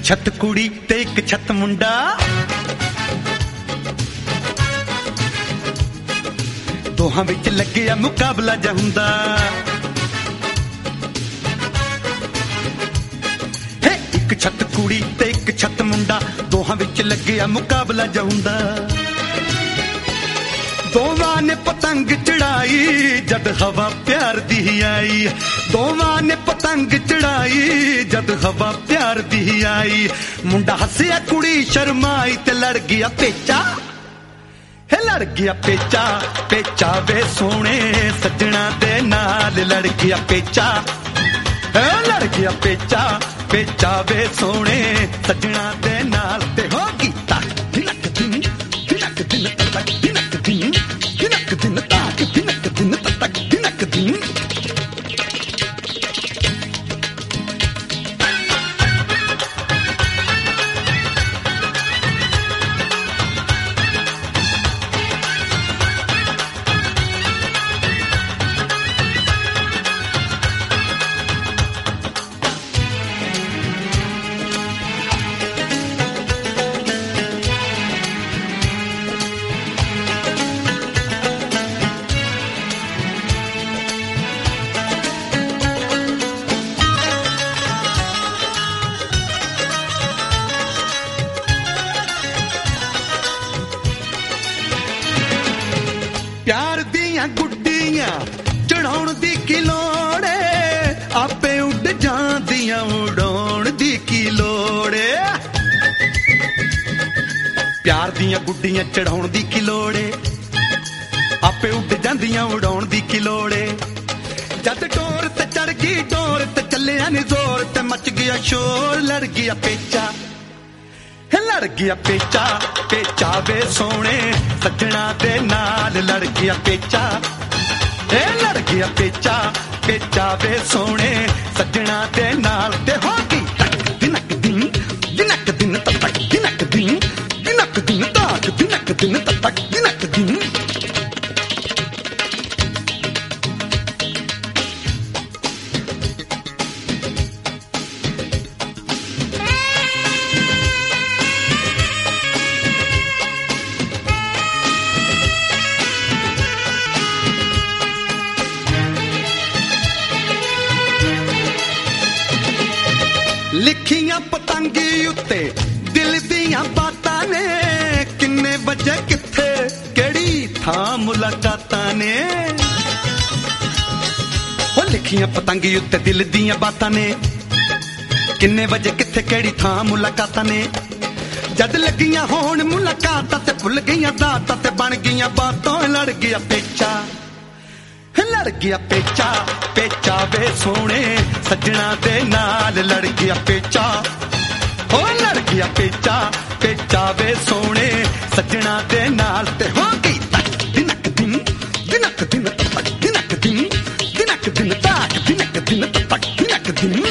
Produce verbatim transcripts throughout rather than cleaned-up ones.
ਛੱਤ ਕੁੜੀ ਤੇ ਇੱਕ ਛੱਤ ਮੁੰਡਾ, ਦੋਹਾਂ ਵਿੱਚ ਲੱਗਿਆ ਮੁਕਾਬਲਾ ਜਾ ਹੁੰਦਾ। ਹੇ ਇੱਕ ਛੱਤ ਕੁੜੀ ਤੇ ਇੱਕ ਛੱਤ ਮੁੰਡਾ, ਦੋਹਾਂ ਵਿੱਚ ਲੱਗਿਆ ਮੁਕਾਬਲਾ ਜਾ ਹੁੰਦਾ। ਦੋਵਾਂ ਨੇ ਪਤੰਗ ਚੜਾਈ ਜਦ ਹਵਾ ਪਿਆਰ ਦੀ ਆਈ, ਦੋਵਾਂ ਨੇ ਪਤੰਗ ਚੜਾਈ ਜਦ ਹਵਾ ਪਿਆਰ ਦੀ ਆਈ। ਮੁੰਡਾ ਹੱਸਿਆ ਕੁੜੀ ਸ਼ਰਮਾਈ ਤੇ ਲੜ ਗਿਆ ਪੇਚਾ, ਹੈ ਲੜ ਗਿਆ ਪੇਚਾ। ਪੇਚਾ ਵੇ ਸੋਹਣੇ ਸੱਜਣਾ ਦੇ ਨਾਲ ਲੜ ਗਿਆ ਪੇਚਾ, ਹੈ ਲੜ ਗਿਆ ਪੇਚਾ। ਪੇਚਾ ਵੇ ਸੋਹਣੇ ਸੱਜਣਾ ਦੇ ਨਾਲ ਤੇ ਹੋ ਗਈ ਤੱਕ ਦਿਨਕ ਦਿਨ ਦਿਨਕ ਦਿਨ ਤੱਕ ਦਿਨਕ ਦਿਨ ਦਿਨਕ ਦਿਨ ਤੱਕ ਦਿਨਕ ਦਿਨ ਤੱਕ ਦਿਨਕ ਦਿਨ। ਪਿਆਰ ਦੀਆਂ ਗੁੱਡੀਆਂ ਚੜਾਉਣ ਦੀ ਕੀ ਲੋੜ ਏ, ਆਪੇ ਉੱਡ ਜਾਂਦੀਆਂ ਉਡਾਉਣ ਦੀ ਕੀ ਲੋੜ ਏ। ਪਿਆਰ ਦੀਆਂ ਗੁੱਡੀਆਂ ਚੜਾਉਣ ਦੀ ਕੀ ਲੋੜ ਏ, ਆਪੇ ਉੱਡ ਜਾਂਦੀਆਂ ਉਡਾਉਣ ਦੀ ਕੀ ਲੋੜ ਏ। ਜਦ ਡੋਰ ਤੇ ਚੜ ਗਈ ਡੋਰ ਤੇ ਚੱਲਿਆ ਨੀ ਜ਼ੋਰ ਤੇ ਮਚ ਗਿਆ ਸ਼ੋਰ, ਲੜ ਗਿਆ ਪੇਚਾ, ਲੜ ਗਿਆ ਪੇਚਾ। ਪੇਚਾ ਵੇ ਸੋਹਣੇ ਸੱਜਣਾ ਦੇ ਨਾਲ ਲੜ ਗਿਆ ਪੇਚਾ, ਏ ਲੜ ਗਿਆ ਪੇਚਾ। ਪੇਚਾ ਵੇ ਸੋਹਣੇ ਸੱਜਣਾ ਦੇ ਨਾਲ ਤੇ ਹੋ ਗਈ ਤੱਕ ਦਿਨਕ ਦਿਨ ਦਿਨਕ ਦਿਨ ਤੱਕ ਦਿਨਕ ਦਿਨ ਦਿਨਕ ਦਿਨ ਤੱਕ ਦਿਨਕ ਦਿਨ ਤੱਕ ਦਿਨਕ ਦਿਨ। ਲਿਖੀਆਂ ਪਤੰਗੀ ਉੱਤੇ ਦਿਲ ਦੀਆਂ ਬਾਤਾਂ ਨੇ, ਕਿੰਨੇ ਵਜੇ ਕਿੱਥੇ ਕਿਹੜੀ ਥਾਂ ਮੁਲਾਕਾਤਾਂ ਨੇ। ਉਹ ਲਿਖੀਆਂ ਪਤੰਗੀ ਉੱਤੇ ਦਿਲ ਦੀਆਂ ਬਾਤਾਂ ਨੇ, ਕਿੰਨੇ ਵਜੇ ਕਿੱਥੇ ਕਿਹੜੀ ਥਾਂ ਮੁਲਾਕਾਤਾਂ ਨੇ। ਜਦ ਲੱਗੀਆਂ ਹੋਣ ਮੁਲਾਕਾਤਾਂ ਤੇ ਭੁੱਲ ਗਈਆਂ ਦਾਤਾਂ ਤੇ ਬਣ ਗਈਆਂ ਬਾਤਾਂ, ਲੜ ਗਿਆ ਪੇਚਾ, ਲੜ ਗਿਆ ਪੇਚਾ। ਪੇਚਾ ਵੇ ਸੋਹਣੇ ਸੱਜਣਾ ਦੇ ਨਾਲ ਲੜ ਗਿਆ ਪੇਚਾ, ਹੋ ਲੜ ਗਿਆ ਪੇਚਾ। ਪੇਚਾ ਵੇ ਸੋਹਣੇ ਸੱਜਣਾ ਦੇ ਨਾਲ ਤੇ ਹੋ ਗਈ ਤੱਕ ਦਿਨਕ ਦਿਨ ਦਿਨਕ ਦਿਨ ਤੱਕ ਦਿਨਕ ਦਿਨ ਦਿਨਕ ਦਿਨ ਤੱਕ ਦਿਨਕ ਦਿਨ ਤੱਕ ਦਿਨਕ ਦਿਨ।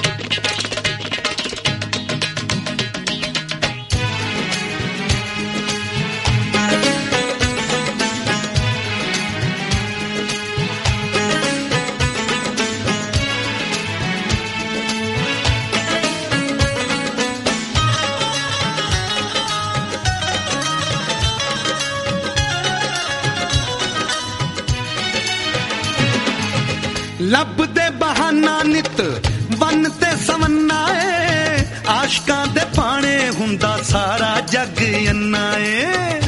ਲੱਭਦੇ ਬਹਾਨਾ ਨਿਤ ਵੰਨ ਤੇ ਸਵੰਨਾ ਏ, ਆਸ਼ਕਾਂ ਦੇ ਪਾਣੇ ਹੁੰਦਾ ਸਾਰਾ ਜੱਗ ਅੰਨਾ ਏ।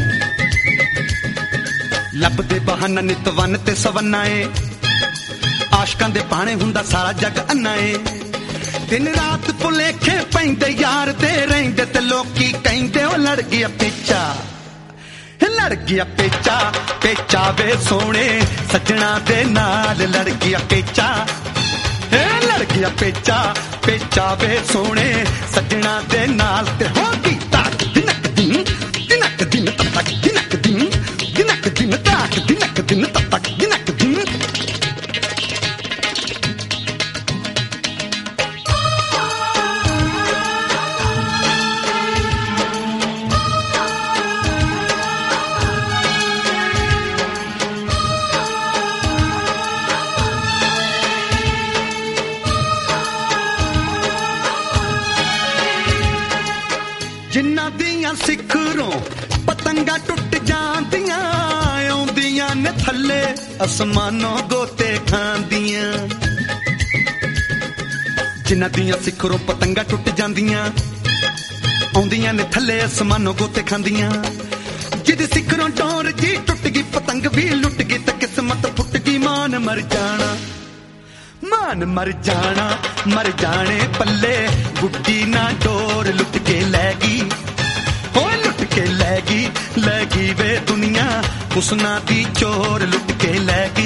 ਲੱਭਦੇ ਬਹਾਨਾ ਨਿਤ ਵੰਨ ਤੇ ਸਵੰਨਾ ਏ, ਆਸ਼ਕਾਂ ਦੇ ਪਾਣੇ ਹੁੰਦਾ ਸਾਰਾ ਜੱਗ ਅੰਨਾ ਏ। ਦਿਨ ਰਾਤ ਭੁਲੇਖੇ ਪੈਂਦੇ ਯਾਰ ਤੇ ਰਹਿੰਦੇ ਤੇ ਲੋਕੀ ਕਹਿੰਦੇ ਉਹ ਲੜ ਗਿਆ ਪੇਚਾ, ਲੜ ਗਿਆ ਪੇਚਾ। ਪੇਚਾ ਵੇ ਸੋਹਣੇ ਸੱਜਣਾ ਦੇ ਨਾਲ ਲੜ ਗਿਆ ਪੇਚਾ, ਏ ਲੜ ਗਿਆ ਪੇਚਾ। ਪੇਚਾ ਵੇ ਸੋਹਣੇ ਸੱਜਣਾ ਦੇ ਨਾਲ ਤੇ ਹੋ ਗਈ ਤੱਕ ਦਿਨਕ ਦਿਨ ਦਿਨਕ ਦਿਨ ਤੱਕ ਦਿਨਕ ਦਿਨ ਦਿਨਕ ਦਿਨ ਤੱਕ ਦਿਨਕ ਦਿਨ ਤੱਕ ਦਿਨਕ ਦਿਨ। ਦੀਆਂ ਸਿਖਰੋਂ ਪਤੰਗਾ ਟੁੱਟ ਜਾਂਦੀਆਂ ਆਉਂਦੀਆਂ ਨੇ ਥੱਲੇ ਅਸਮਾਨੋਂ ਗੋਤੇ ਖਾਂਦੀਆਂ ਜਿਨ੍ਹਾਂ ਦੀਆਂ ਸਿਖਰੋਂ ਪਤੰਗਾ ਟੁੱਟ ਜਾਂਦੀਆਂ ਆਉਂਦੀਆਂ ਨੇ ਥੱਲੇ ਅਸਮਾਨੋਂ ਗੋਤੇ ਖਾਂਦੀਆਂ ਜਿਹਦੀ ਸਿਖਰੋਂ ਡੋਰ ਜੀ ਟੁੱਟ ਗਈ ਪਤੰਗ ਵੀ ਲੁੱਟ ਗਈ ਤੇ ਕਿਸਮਤ ਫੁੱਟ ਗਈ ਮਾਨ ਮਰ ਜਾਣਾ ਮਾਨ ਮਰ ਜਾਣਾ ਮਰ ਜਾਣੇ ਪੱਲੇ ਗੁੱਡੀ ਨਾ ਡੋਰ ਲੁੱਟ ਕੇ ਲੈ ਗਈ ਹੋ ਲੁੱਟ ਕੇ ਲੈ ਗਈ ਲੈ ਗਈ ਵੇ ਦੁਨੀਆ ਹੁਸਨਾ ਦੀ ਚੋਰ ਲੁੱਟ ਕੇ ਲੈ ਗਈ